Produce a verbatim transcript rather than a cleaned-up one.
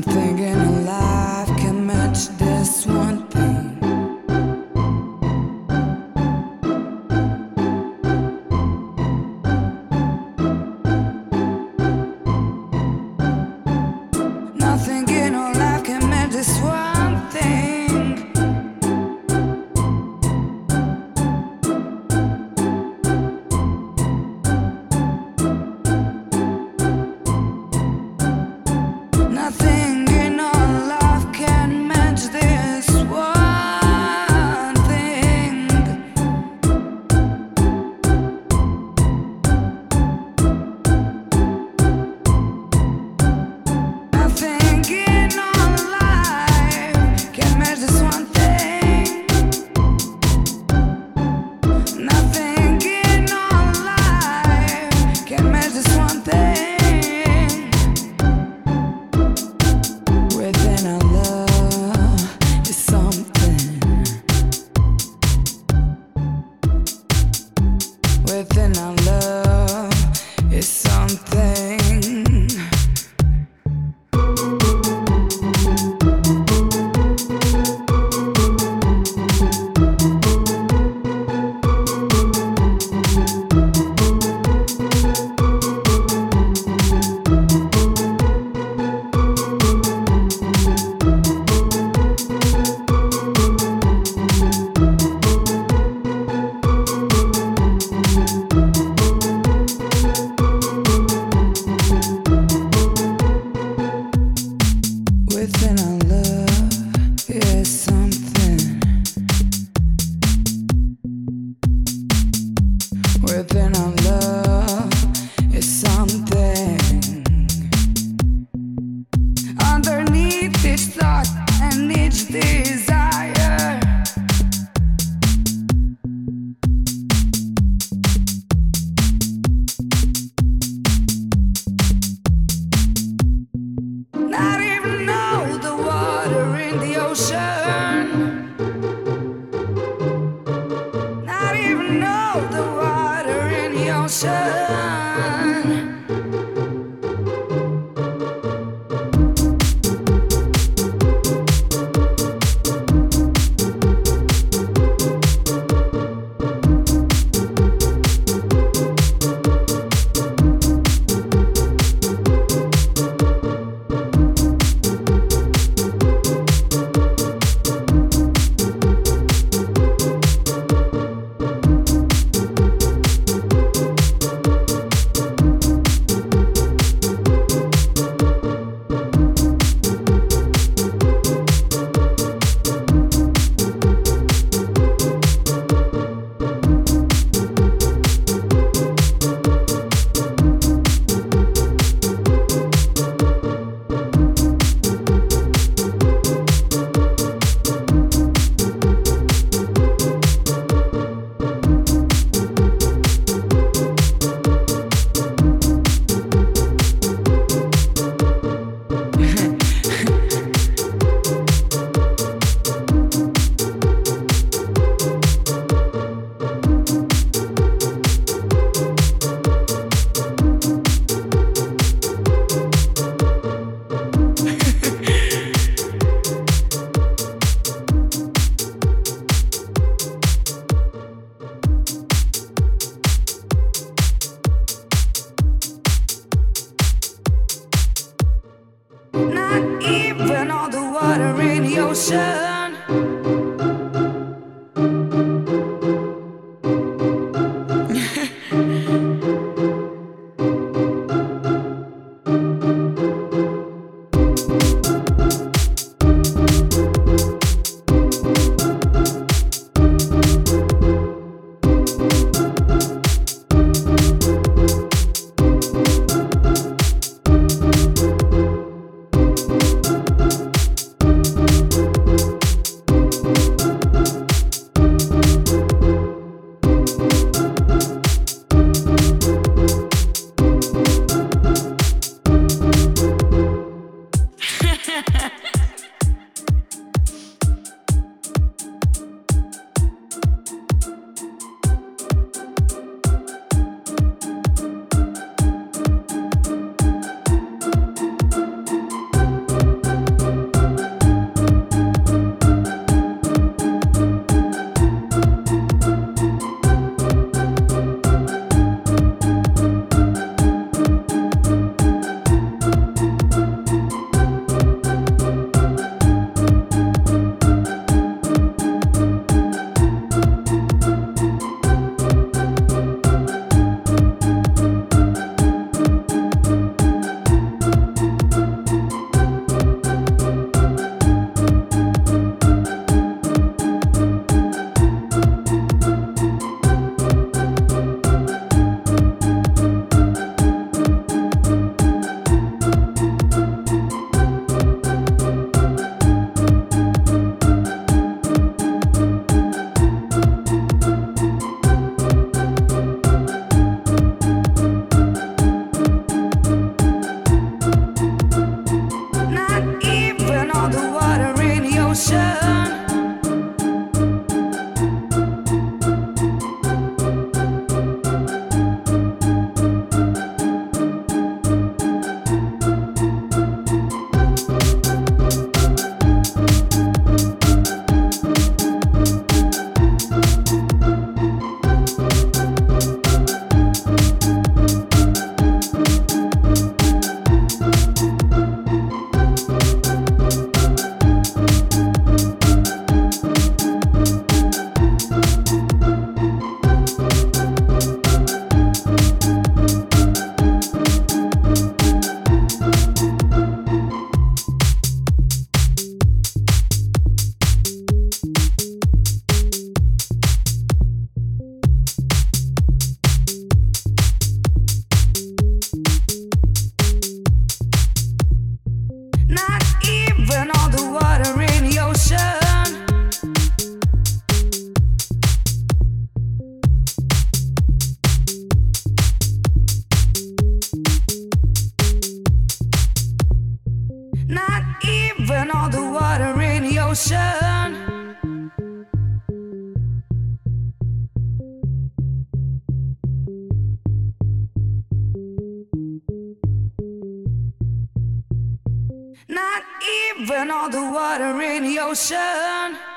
Nothing in a life can match this one thing. Nothing in a life can match this one thing. Nothing in our life can match this one thing. Nothing in our life can match this one thing. Nothing in our life can match this one thing. Within our love is something. Within our love is something. Within our love is something. Within our love is something. Underneath each thought and each desire, not even know the water in the ocean. Not even know the water in the ocean. Not even all the water in the ocean. ocean. Not even all the water in the ocean.